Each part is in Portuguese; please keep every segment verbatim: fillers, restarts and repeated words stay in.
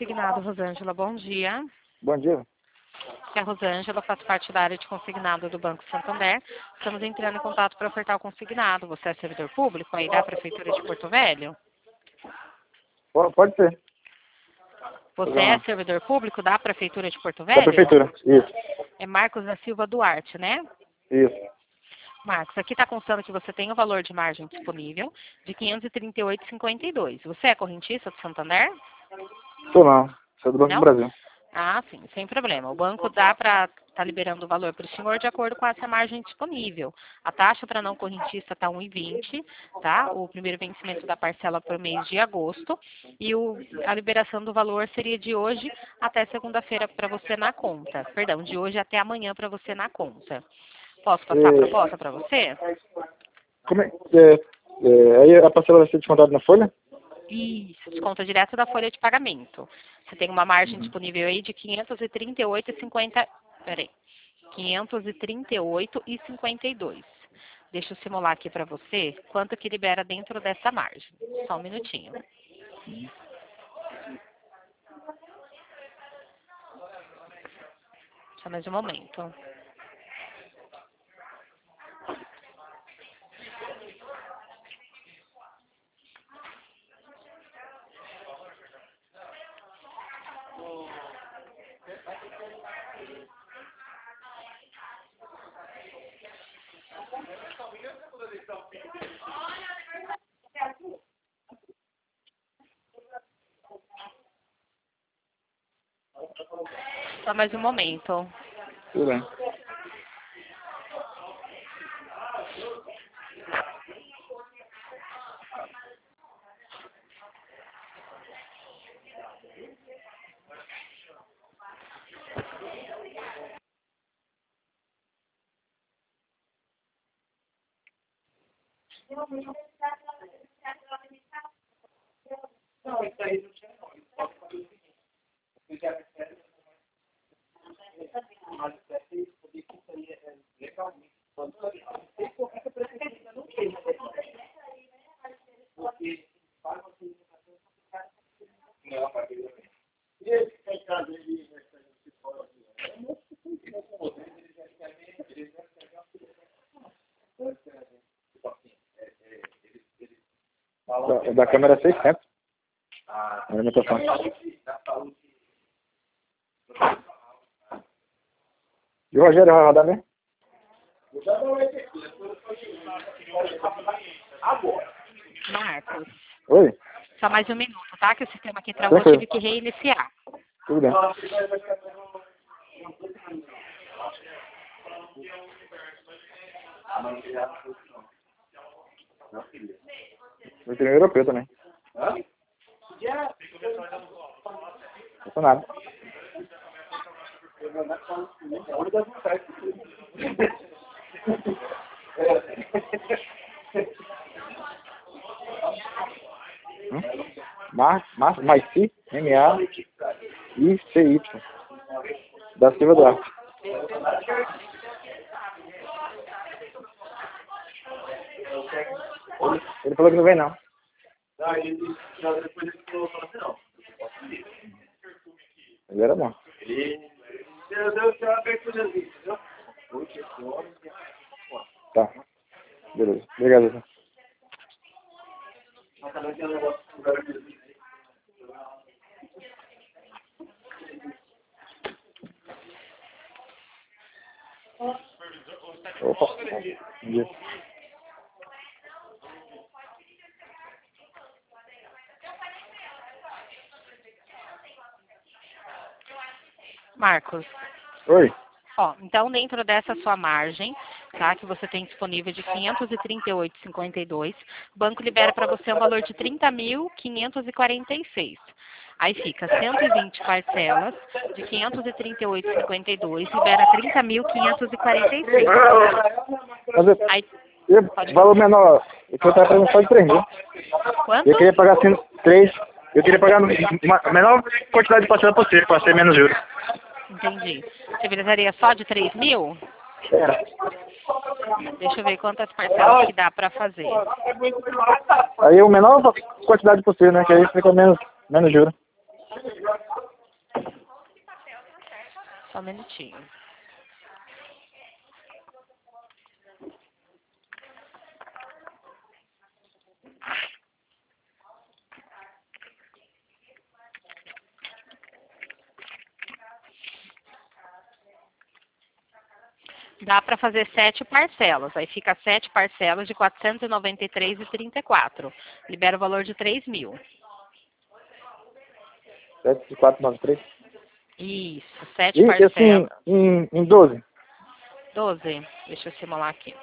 consignado, Rosângela. Bom dia. Bom dia. Aqui é a Rosângela, faço parte da área de consignado do Banco Santander. Estamos entrando em contato para ofertar o consignado. Você é servidor público aí da Prefeitura de Porto Velho? Pode ser. Você é servidor público da Prefeitura de Porto Velho? Da Prefeitura, isso. É Marcos da Silva Duarte, né? Isso. Marcos, aqui está constando que você tem o valor de margem disponível de quinhentos e trinta e oito reais e cinquenta e dois centavos. Você é correntista do Santander? Sou não. Sou do Banco Não? do Brasil. Ah, sim, sem problema. O banco dá para estar tá liberando o valor para o senhor de acordo com essa margem disponível. A taxa para não correntista está um real e vinte, tá? O primeiro vencimento da parcela para o mês de agosto. E o, a liberação do valor seria de hoje até segunda-feira para você na conta. Perdão, de hoje até amanhã para você na conta. Posso passar a É, proposta para você? como é, é, é, aí a parcela vai ser descontada na folha? Isso, desconta direto da folha de pagamento. Você tem uma margem Uhum. disponível aí de quinhentos e trinta e oito reais e cinquenta. Peraí. quinhentos e trinta e oito reais e cinquenta e dois. Deixa eu simular aqui para você quanto que libera dentro dessa margem. Só um minutinho. Só mais um momento. Só mais um momento. Tudo bem. Da, da câmera é seiscentos. A alimentação. E o Rogério vai rodar mesmo? Marcos, Oi? só mais um minuto, tá? Que o sistema aqui travou, eu Tranquilo. tive que reiniciar. Tudo bem. Eu tenho europeu também. Não sou nada. Hum? Mar, Mar, Maici, M A I C Y. Da Silva Duarte. Ele, ele falou que não vem não. Ele era bom. Tá. Beleza. Obrigado. Opa. Bom dia. Marcos. Oi. Ó, então dentro dessa sua margem, tá, que você tem disponível de quinhentos e trinta e oito reais e cinquenta e dois, o banco libera para você um valor de trinta mil quinhentos e quarenta e seis. Aí fica cento e vinte parcelas de quinhentos e trinta e oito reais e cinquenta e dois, libera trinta mil quinhentos e quarenta e seis. Mas eu, Aí, eu, valor menor, eu estava pagando só de três mil. quanto? Eu queria pagar assim, três. Eu queria pagar uma, a menor quantidade de parcela possível, para ser menos juros. Entendi. Você precisaria só de três mil? Era. Deixa eu ver quantas parcelas que dá para fazer. Aí o menor quantidade possível, né? Que aí fica menos, menos juros. Só um minutinho. Dá para fazer sete parcelas. Aí fica sete parcelas de quatrocentos e noventa e três reais e trinta e quatro centavos. Libera o valor de três mil. sete, quatro, nove, três. Isso, sete E parcelas. assim, em, em doze. doze. Deixa eu simular aqui.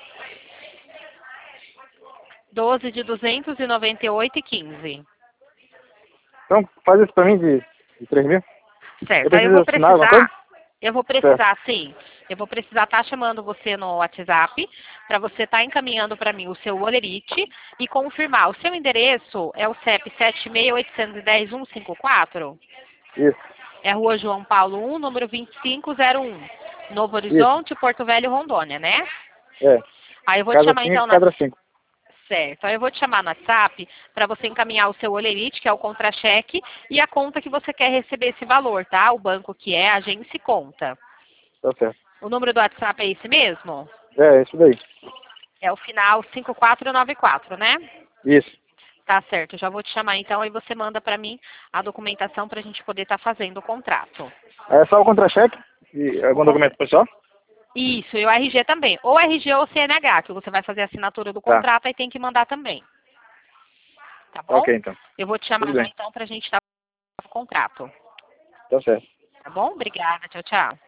doze de duzentos e noventa e oito reais e quinze centavos. Então, faz isso pra mim de, de três mil. Certo. Eu Aí eu vou preciso assinar alguma coisa? precisar... Eu vou precisar, sim. Eu vou precisar estar chamando você no WhatsApp para você estar encaminhando para mim o seu olerite e confirmar. O seu endereço é o C E P sete seis oito um zero um cinco quatro? Isso. É Rua João Paulo um, número vinte e cinco zero um. Novo Horizonte, Porto Velho, Rondônia, né? É. Aí eu vou te Casa chamar cinco, então na... quadra cinco. Certo. Aí eu vou te chamar no WhatsApp para você encaminhar o seu olerite, que é o contra-cheque, e a conta que você quer receber esse valor, tá? O banco que é, agência e conta. Tá certo. O número do WhatsApp é esse mesmo? É, isso daí. É o final cinco quatro nove quatro, né? Isso. Tá certo. Eu já vou te chamar então e você manda para mim a documentação para a gente poder estar fazendo o contrato. É só o contra-cheque e algum Contra- documento pessoal? Isso, e o R G também. Ou R G ou C N H, que você vai fazer a assinatura do Tá. contrato e tem que mandar também. Tá bom? Ok, então. Eu vou te chamar Tudo lá, bem. então para a gente estar o contrato. Tá certo. Tá bom? Obrigada. Tchau, tchau.